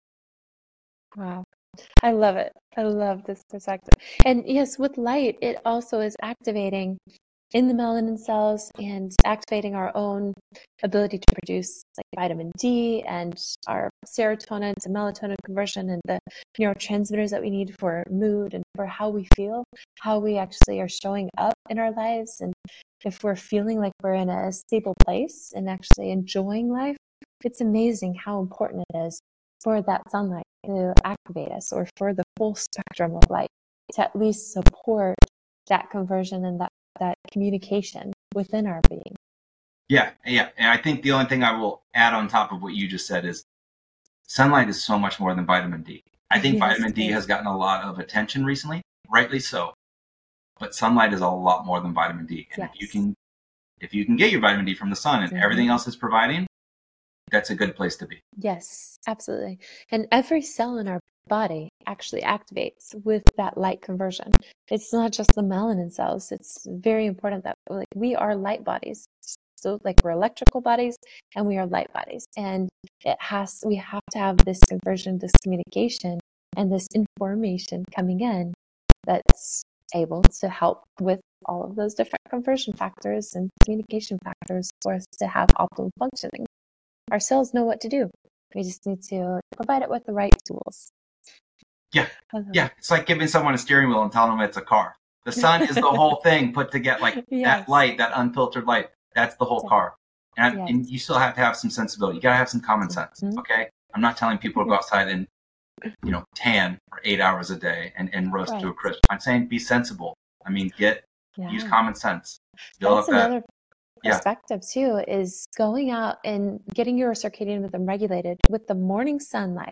Wow. I love it. I love this perspective. And yes, with light, it also is activating in the melanin cells and activating our own ability to produce like vitamin D and our serotonin to melatonin conversion and the neurotransmitters that we need for mood and for how we feel, how we actually are showing up in our lives. And if we're feeling like we're in a stable place and actually enjoying life, it's amazing how important it is for that sunlight to activate us, or for the full spectrum of light to at least support that conversion and that, that communication within our being. Yeah, yeah. And I think the only thing I will add on top of what you just said is sunlight is so much more than vitamin D. I think yes, vitamin D has gotten a lot of attention recently, rightly so. But sunlight is a lot more than vitamin D. And yes. if you can if you can get your vitamin D from the sun and mm-hmm. everything else is providing, that's a good place to be. Yes, absolutely. And every cell in our body actually activates with that light conversion. It's not just the melanin cells. It's very important that like we are light bodies. So like we're electrical bodies and we are light bodies. And it has we have to have this conversion, this communication, and this information coming in that's able to help with all of those different conversion factors and communication factors for us to have optimal functioning. Our cells know what to do. We just need to provide it with the right tools. Yeah, yeah. It's like giving someone a steering wheel and telling them it's a car. The sun is the whole thing put together, like yes. that light, that unfiltered light. That's the whole car. And, yes. and you still have to have some sensibility. You got to have some common sense, mm-hmm. okay? I'm not telling people to go outside and, you know, tan for eight hours a day and, and roast right. to a crisp. I'm saying be sensible. I mean, get, yeah. use common sense. Build That's another that. perspective, yeah. too, is going out and getting your circadian rhythm regulated with the morning sunlight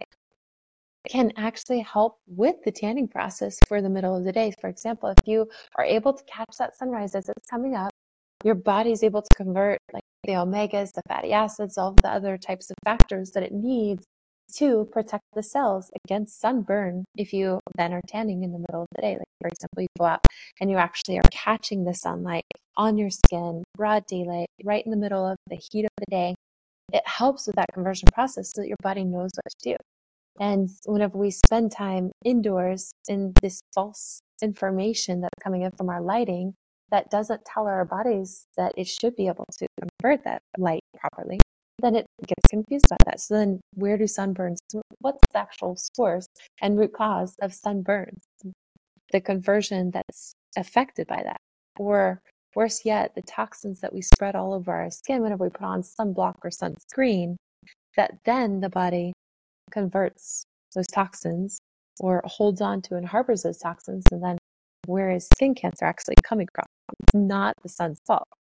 can actually help with the tanning process for the middle of the day. For example, if you are able to catch that sunrise as it's coming up, your body is able to convert like the omegas, the fatty acids, all of the other types of factors that it needs to protect the cells against sunburn. If you then are tanning in the middle of the day, like for example, you go out and you actually are catching the sunlight on your skin, broad daylight, right in the middle of the heat of the day, it helps with that conversion process so that your body knows what to do. And whenever we spend time indoors in this false information that's coming in from our lighting that doesn't tell our bodies that it should be able to convert that light properly, then it gets confused by that. So then where do sunburns, what's the actual source and root cause of sunburns? The conversion that's affected by that. Or worse yet, the toxins that we spread all over our skin whenever we put on sunblock or sunscreen, that then the body converts those toxins or holds on to and harbors those toxins. And then where is skin cancer actually coming from? It's not the sun's fault.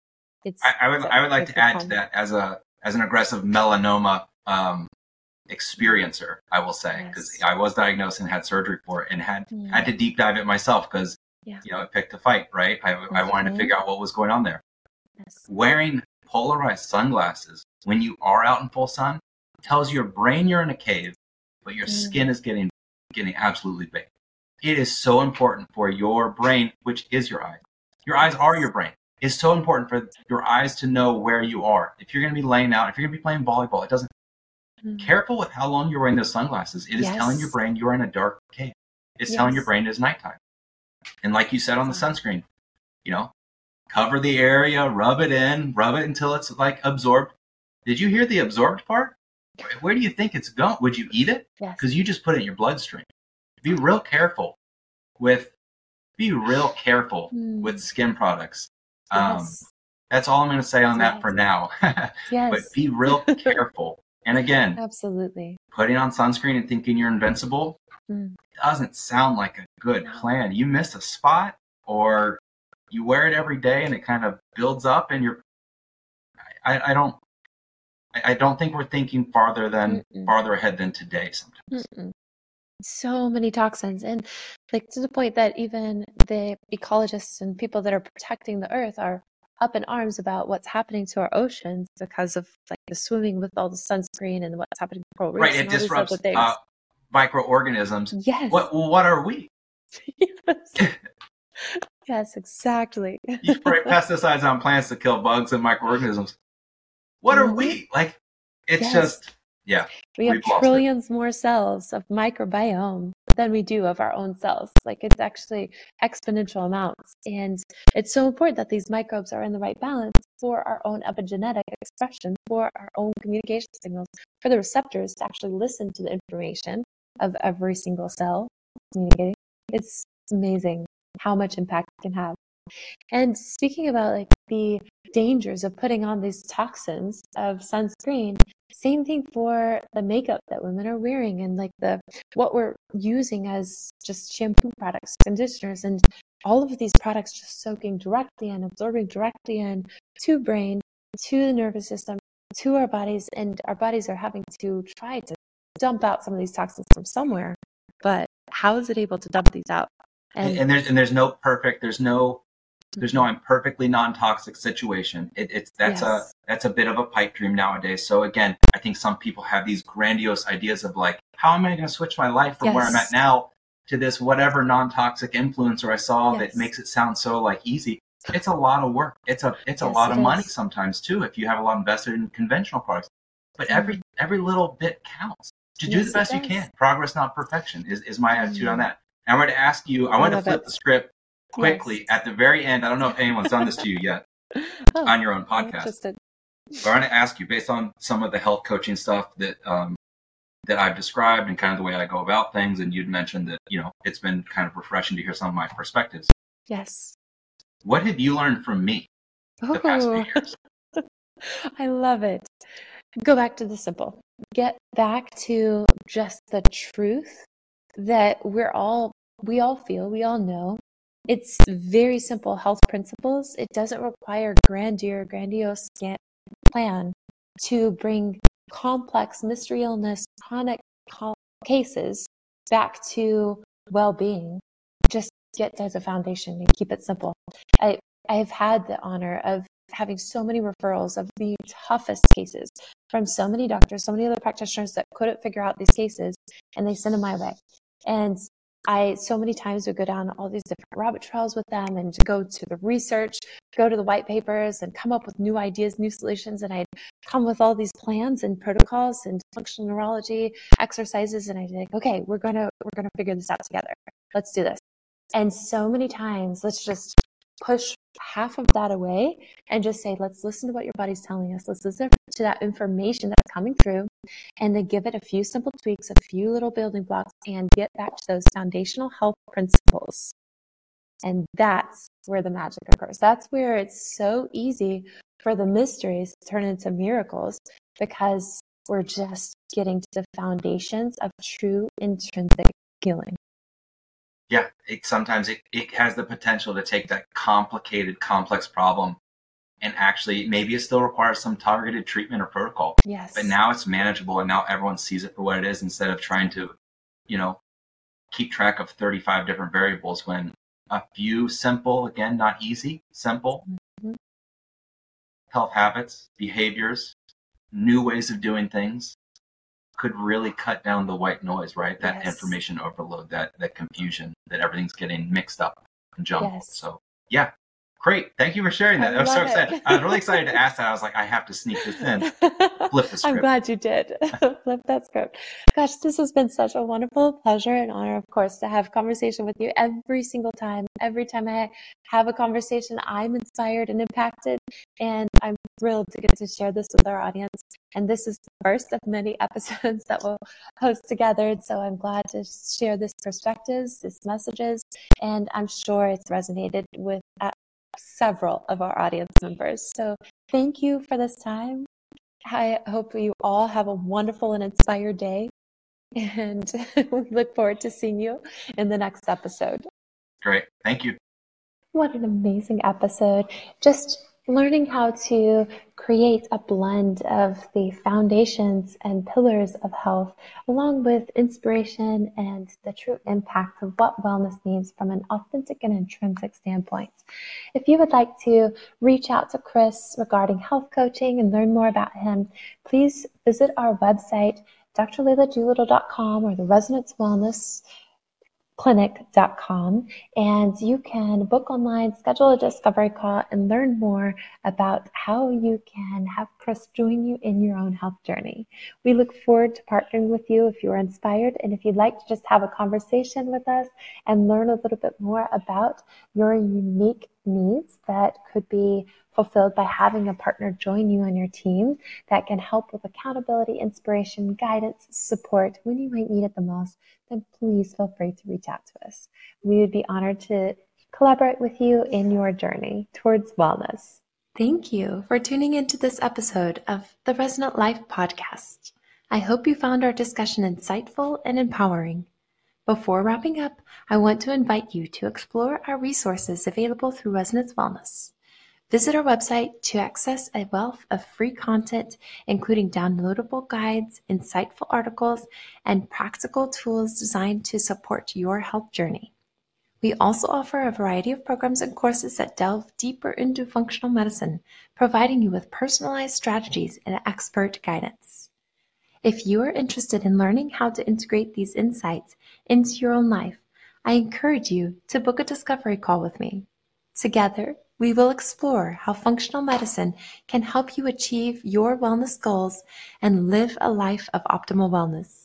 It's I, I would I would like it's to add to become- that as a as an aggressive melanoma um, experiencer, I will say, because Yes. I was diagnosed and had surgery for it and had Mm. had to deep dive it myself because Yeah. you know it picked a fight, right? I, I wanted to Mhm. figure out what was going on there. Yes. Wearing polarized sunglasses when you are out in full sun tells your brain you're in a cave, but your Mm. skin is getting getting absolutely baked. It is so important for your brain, which is your eyes. Your eyes are your brain. It's so important for your eyes to know where you are. If you're going to be laying out, if you're going to be playing volleyball, it doesn't. Mm. Careful with how long you're wearing those sunglasses. It is Yes. telling your brain you're in a dark cave. It's telling your Yes. brain it's nighttime. And like you said on the sunscreen, you know, cover the area, rub it in, rub it until it's like absorbed. Did you hear the absorbed part? Where do you think it's going? Would you eat it? Yes. Because you just put it in your bloodstream. Be real careful with. Be real careful Mm. with skin products. Um, Yes. That's all I'm going to say on that Yes. for now. Yes. But be real careful. And again, Absolutely. putting on sunscreen and thinking you're invincible Mm. doesn't sound like a good No. plan. You missed a spot, or you wear it every day and it kind of builds up, and you're. I, I don't. I, I don't think we're thinking farther than Mm-mm. farther ahead than today. Sometimes. Mm-mm. So many toxins, and like to the point that even the ecologists and people that are protecting the earth are up in arms about what's happening to our oceans because of like the swimming with all the sunscreen and what's happening to coral reefs Right. It and all these disrupts other things. uh, microorganisms. Yes. What? Well, what are we? Yes. Yes, exactly. You spray pesticides on plants to kill bugs and microorganisms. What are Mhm. we? Like, it's Yes. just, yeah. We have We've lost it. trillions more cells of microbiome than we do of our own cells. Like it's actually exponential amounts. And it's so important that these microbes are in the right balance for our own epigenetic expression, for our own communication signals, for the receptors to actually listen to the information of every single cell communicating. It's amazing how much impact it can have. And speaking about like the dangers of putting on these toxins of sunscreen, same thing for the makeup that women are wearing and like the what we're using as just shampoo products, conditioners, and all of these products just soaking directly in, absorbing directly in to brain, to the nervous system, to our bodies, and our bodies are having to try to dump out some of these toxins from somewhere. But how is it able to dump these out? And, and there's and there's no perfect. There's no there's no I'm perfectly non-toxic situation. It, it's that's Yes. a that's a bit of a pipe dream nowadays. So again, I think some people have these grandiose ideas of like, how am I going to switch my life from where I'm Yes. at now to this whatever non-toxic influencer I saw Yes. that makes it sound so like easy. It's a lot of work. It's a it's a Yes, lot it of money is. sometimes too if you have a lot invested in conventional products. But every every little bit counts. To do Yes, the it best you does. can. Progress, not perfection, is, is my attitude on Mm. that. And I wanted to ask you, I I wanted to love flip it. the script quickly Yes. at the very end. I don't know if anyone's done this to you yet Oh, on your own I'm podcast. interested. But I want to ask you, based on some of the health coaching stuff that um, that I've described and kind of the way I go about things, and you'd mentioned that, you know, it's been kind of refreshing to hear some of my perspectives. Yes. What have you learned from me the past few Oh, years? I love it. Go back to the simple. Get back to just the truth that we're all, we all feel, we all know. It's very simple health principles. It doesn't require grandeur, grandiose scan- plan to bring complex mystery illness, chronic co- cases back to well-being. Just get to the foundation and keep it simple. I, I've had the honor of having so many referrals of the toughest cases from so many doctors, so many other practitioners that couldn't figure out these cases, and they send them my way. And I so many times would go down all these different rabbit trails with them and go to the research, go to the white papers and come up with new ideas, new solutions. And I'd come with all these plans and protocols and functional neurology exercises. And I'd be like, okay, we're going to, we're going to figure this out together. Let's do this. And so many times, let's just push half of that away and just say, let's listen to what your body's telling us. Let's listen to that information that's coming through and then give it a few simple tweaks, a few little building blocks, and get back to those foundational health principles. And that's where the magic occurs. That's where it's so easy for the mysteries to turn into miracles because we're just getting to the foundations of true intrinsic healing. Yeah, it, sometimes it, it has the potential to take that complicated, complex problem and actually maybe it still requires some targeted treatment or protocol. Yes. But now it's manageable, and now everyone sees it for what it is instead of trying to, you know, keep track of thirty-five different variables when a few simple, again, not easy, simple mm-hmm. health habits, behaviors, new ways of doing things could really cut down the white noise, right? That yes. information overload, that that confusion, that everything's getting mixed up and jumbled. Yes. So yeah. Great. Thank you for sharing that. I, I was so excited. It. I was really excited to ask that. I was like, I have to sneak this in. Flip the script. I'm glad you did. Flip that script. Gosh, this has been such a wonderful pleasure and honor, of course, to have conversation with you every single time. Every time I have a conversation, I'm inspired and impacted. And I'm thrilled to get to share this with our audience. And this is the first of many episodes that we'll host together. And so I'm glad to share this perspectives, these messages, and I'm sure it's resonated with uh, several of our audience members. So thank you for this time. I hope you all have a wonderful and inspired day. And we look forward to seeing you in the next episode. Great. Thank you. What an amazing episode. Just learning how to create a blend of the foundations and pillars of health, along with inspiration and the true impact of what wellness means from an authentic and intrinsic standpoint. If you would like to reach out to Chris regarding health coaching and learn more about him, please visit our website, d r layla doolittle dot com or the Resonance Wellness clinic dot com, and you can book online, schedule a discovery call, and learn more about how you can have Chris join you in your own health journey. We look forward to partnering with you if you're inspired, and if you'd like to just have a conversation with us and learn a little bit more about your unique needs that could be fulfilled by having a partner join you on your team that can help with accountability, inspiration, guidance, support when you might need it the most, then please feel free to reach out to us. We would be honored to collaborate with you in your journey towards wellness. Thank you for tuning into this episode of the Resonant Life podcast. I hope you found our discussion insightful and empowering. Before wrapping up, I want to invite you to explore our resources available through Resonance Wellness. Visit our website to access a wealth of free content, including downloadable guides, insightful articles, and practical tools designed to support your health journey. We also offer a variety of programs and courses that delve deeper into functional medicine, providing you with personalized strategies and expert guidance. If you are interested in learning how to integrate these insights into your own life, I encourage you to book a discovery call with me. Together, we will explore how functional medicine can help you achieve your wellness goals and live a life of optimal wellness.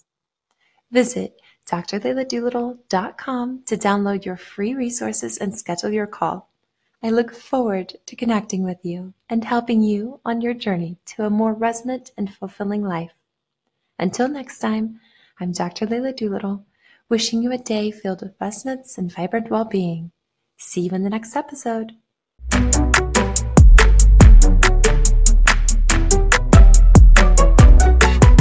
Visit d r layla doolittle dot com to download your free resources and schedule your call. I look forward to connecting with you and helping you on your journey to a more resonant and fulfilling life. Until next time, I'm Doctor Layla Doolittle, wishing you a day filled with resonance and vibrant well-being. See you in the next episode.